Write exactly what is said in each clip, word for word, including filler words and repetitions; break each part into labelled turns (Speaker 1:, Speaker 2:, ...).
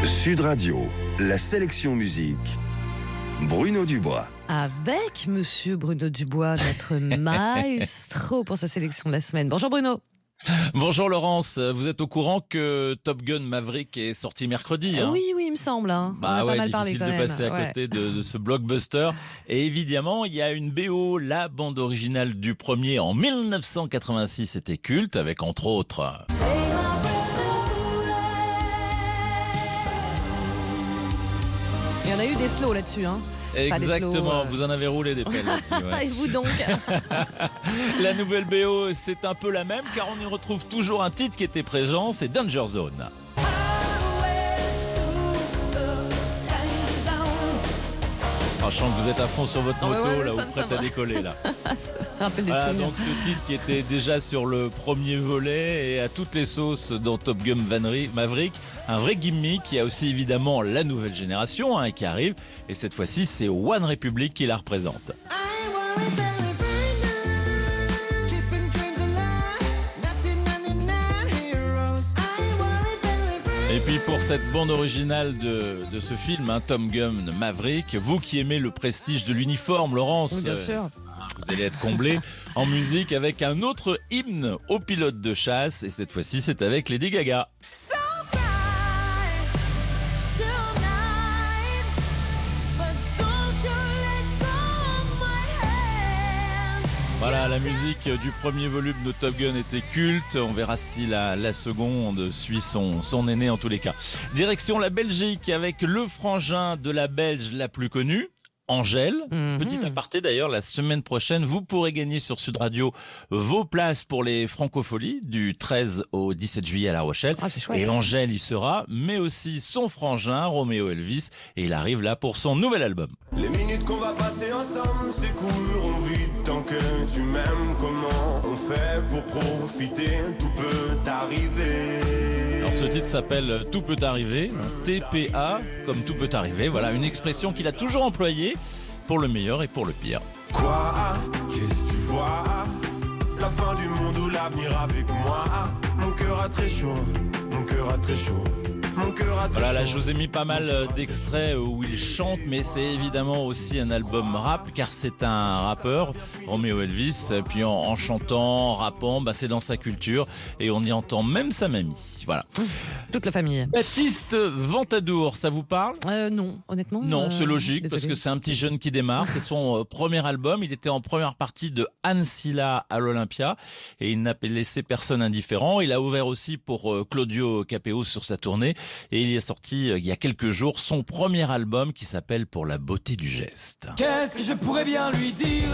Speaker 1: Sud Radio, la sélection musique. Bruno Dubois.
Speaker 2: Avec Monsieur Bruno Dubois, notre maestro pour sa sélection de la semaine. Bonjour Bruno.
Speaker 3: Bonjour Laurence, vous êtes au courant que Top Gun Maverick est sorti mercredi hein?
Speaker 2: Oui, oui, il me semble. Hein.
Speaker 3: Bah
Speaker 2: On a
Speaker 3: ouais,
Speaker 2: pas mal parlé
Speaker 3: difficile
Speaker 2: quand
Speaker 3: de
Speaker 2: même.
Speaker 3: passer à
Speaker 2: ouais.
Speaker 3: côté de, de ce blockbuster. Et évidemment, il y a une B O, la bande originale du premier en mille neuf cent quatre-vingt-six était culte, avec entre autres...
Speaker 2: Il y en a eu des slows là-dessus. Hein.
Speaker 3: Exactement,
Speaker 2: slows, euh...
Speaker 3: vous en avez roulé des pelles là-dessus. Ouais.
Speaker 2: Et vous donc?
Speaker 3: La nouvelle B O, c'est un peu la même, car on y retrouve toujours un titre qui était présent, c'est Danger Zone. Je sens que vous êtes à fond sur votre moto,
Speaker 2: ouais, ouais,
Speaker 3: là,
Speaker 2: ça,
Speaker 3: ou
Speaker 2: ça
Speaker 3: prête à décoller, là.
Speaker 2: Rappelle des
Speaker 3: voilà,
Speaker 2: souvenirs.
Speaker 3: donc ce titre qui était déjà sur le premier volet et à toutes les sauces dans Top Gun Maverick, un vrai gimmick. Il y a aussi évidemment la nouvelle génération hein, qui arrive, et cette fois-ci, c'est One Republic qui la représente. Et puis pour cette bande originale de, de ce film, hein, Top Gun Maverick, vous qui aimez le prestige de l'uniforme, Laurence,
Speaker 2: oui, bien
Speaker 3: euh,
Speaker 2: sûr.
Speaker 3: vous allez être comblé en musique avec un autre hymne aux pilotes de chasse, et cette fois-ci c'est avec Lady Gaga. Voilà, la musique du premier volume de Top Gun était culte. On verra si la, la seconde suit son, son aîné en tous les cas. Direction la Belgique avec le frangin de la Belge la plus connue, Angèle. Mm-hmm. Petit aparté d'ailleurs, la semaine prochaine, vous pourrez gagner sur Sud Radio vos places pour les Francopholies du treize au dix-sept juillet à La Rochelle.
Speaker 2: Ah, c'est chouette.
Speaker 3: Et Angèle y sera, mais aussi son frangin, Roméo Elvis. Et il arrive là pour son nouvel album.
Speaker 4: Les minutes qu'on va passer ensemble s'écouleront vite tant que tu m'aimes. Comment on fait pour profiter? Tout peut arriver.
Speaker 3: Alors ce titre s'appelle Tout peut arriver, T P A, comme tout peut arriver. Voilà, une expression qu'il a toujours employée pour le meilleur et pour le pire.
Speaker 4: Quoi? Qu'est-ce que tu vois? La fin du monde ou l'avenir avec moi? Mon cœur a très chaud, mon cœur a très chaud.
Speaker 3: Voilà, là je vous ai mis pas mal d'extraits où il chante, mais c'est évidemment aussi un album rap, car c'est un rappeur, Roméo Elvis, puis en, en chantant, en rappant, bah, c'est dans sa culture, et on y entend même sa mamie. Voilà.
Speaker 2: Toute la famille.
Speaker 3: Baptiste Ventadour, ça vous parle?
Speaker 2: euh, Non, honnêtement.
Speaker 3: Non,
Speaker 2: euh,
Speaker 3: c'est logique,
Speaker 2: désolé.
Speaker 3: parce que c'est un petit jeune qui démarre, c'est son euh, premier album, il était en première partie de Anne Silla à l'Olympia, et il n'a laissé personne indifférent. Il a ouvert aussi pour euh, Claudio Capéo sur sa tournée, et il est sorti euh, il y a quelques jours son premier album qui s'appelle Pour la beauté du geste.
Speaker 5: Qu'est-ce que je pourrais bien lui dire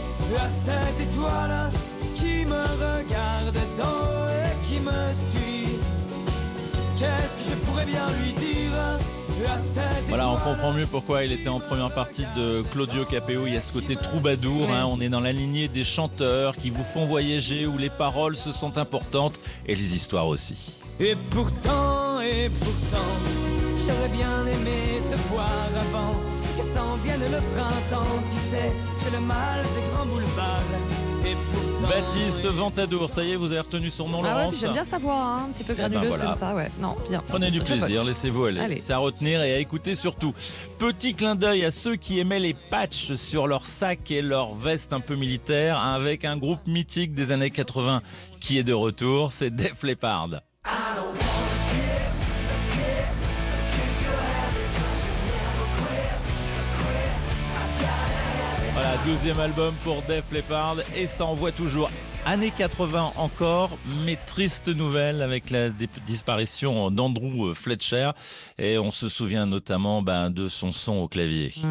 Speaker 5: à cette étoile qui me regarde tant et qui me suit? Qu'est-ce que je pourrais bien lui dire à cette
Speaker 3: Voilà, on
Speaker 5: étoile
Speaker 3: comprend mieux pourquoi il était en première partie de Claudio Capéo. Il y a ce côté troubadour, hein, on est dans la lignée des chanteurs qui vous font voyager, où les paroles se sont importantes et les histoires aussi.
Speaker 5: Et pourtant, et pourtant, j'aurais bien aimé te voir avant que s'en vienne le printemps. Tu sais, j'ai le mal des grands boulevards. Et pourtant,
Speaker 3: Baptiste Ventadour, ça y est, vous avez retenu son nom,
Speaker 2: Ah ouais,
Speaker 3: Laurence?
Speaker 2: j'aime bien sa voix, hein, un petit peu granuleuse
Speaker 3: Eh ben voilà.
Speaker 2: comme ça, ouais. Non, bien.
Speaker 3: Prenez du
Speaker 2: Je
Speaker 3: plaisir,
Speaker 2: vote.
Speaker 3: laissez-vous aller.
Speaker 2: Allez.
Speaker 3: C'est à retenir et à écouter surtout. Petit clin d'œil à ceux qui aimaient les patchs sur leur sac et leur veste un peu militaire, avec un groupe mythique des années quatre-vingts qui est de retour, c'est Def Leppard. Voilà, douzième album pour Def Leppard, et ça envoie toujours. Années quatre-vingts encore, mais triste nouvelle avec la disparition d'Andrew Fletcher, et on se souvient notamment ben, de son son au clavier.
Speaker 2: Mmh.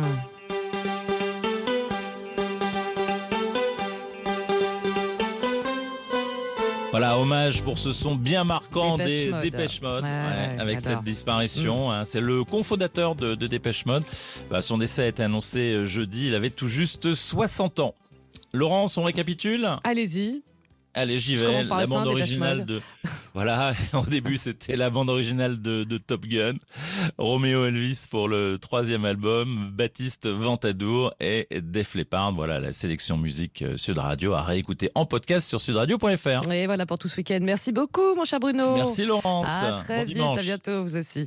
Speaker 3: Voilà, hommage pour ce son bien marquant
Speaker 2: Dépêche
Speaker 3: des
Speaker 2: Mode.
Speaker 3: Dépêche Mode,
Speaker 2: Ouais,
Speaker 3: ouais,
Speaker 2: ouais,
Speaker 3: avec
Speaker 2: j'adore.
Speaker 3: cette disparition. Hein, c'est le cofondateur de, de Dépêche Mode. Bah, son décès a été annoncé jeudi, il avait tout juste soixante ans. Laurence, on récapitule?
Speaker 2: Allez-y.
Speaker 3: Allez, j'y
Speaker 2: Je
Speaker 3: vais.
Speaker 2: commence par
Speaker 3: La
Speaker 2: la fin,
Speaker 3: bande
Speaker 2: Dépêche
Speaker 3: originale
Speaker 2: Mode.
Speaker 3: de... Voilà, au début, c'était la bande originale de, de Top Gun. Roméo Elvis pour le troisième album. Baptiste Ventadour et Def Leppard. Voilà, la sélection musique Sud Radio à réécouter en podcast sur sudradio point f r.
Speaker 2: Et voilà pour tout ce week-end. Merci beaucoup, mon cher Bruno.
Speaker 3: Merci Laurence.
Speaker 2: À très
Speaker 3: Bon
Speaker 2: vite.
Speaker 3: dimanche.
Speaker 2: À bientôt, vous aussi.